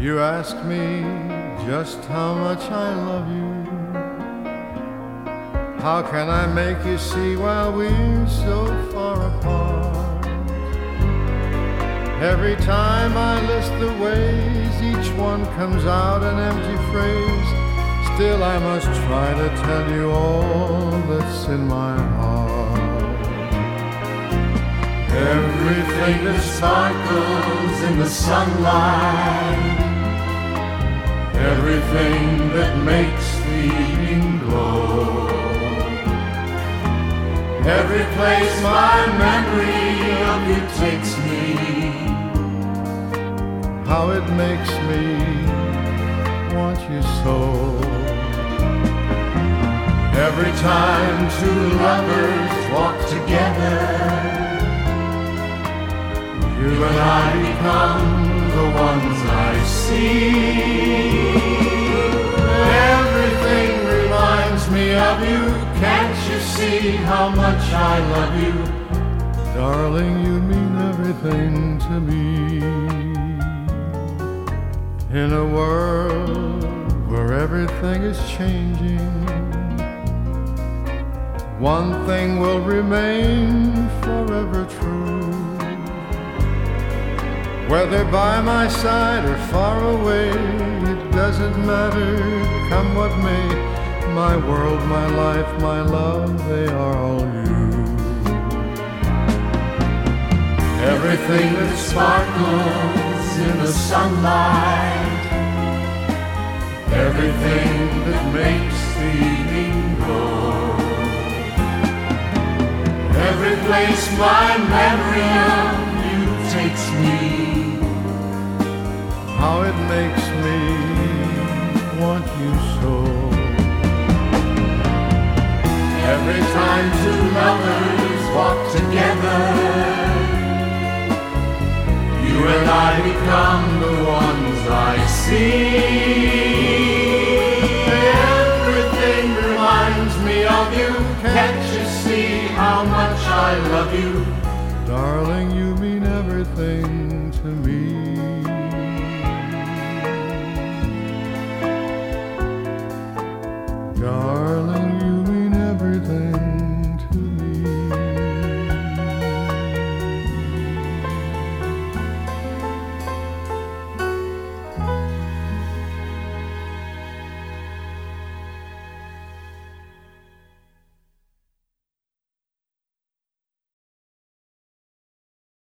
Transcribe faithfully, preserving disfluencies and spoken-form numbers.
You ask me just how much I love you. How can I make you see while we're so far apart? Every time I list the ways, each one comes out an empty phrase. Still I must try to tell you all that's in my heart. Everything that sparkles in the sunlight, everything that makes the evening glow, every place my memory of you takes me, how it makes me want you so. Every time two lovers walk together, you and I become the ones I see. Everything reminds me of you. Can't you see how much I love you? Darling, you mean everything to me. In a world where everything is changing, one thing will remain forever true. Whether by my side or far away, it doesn't matter, come what may. My world, my life, my love, they are all you. Everything that sparkles in the sunlight, everything that makes the evening go, every place my memory of you takes me, how it makes me want you so. Every time two lovers walk together, you and I become the ones I see. Everything reminds me of you. Can't you see how much I love you? Darling, you mean everything to me. Darling,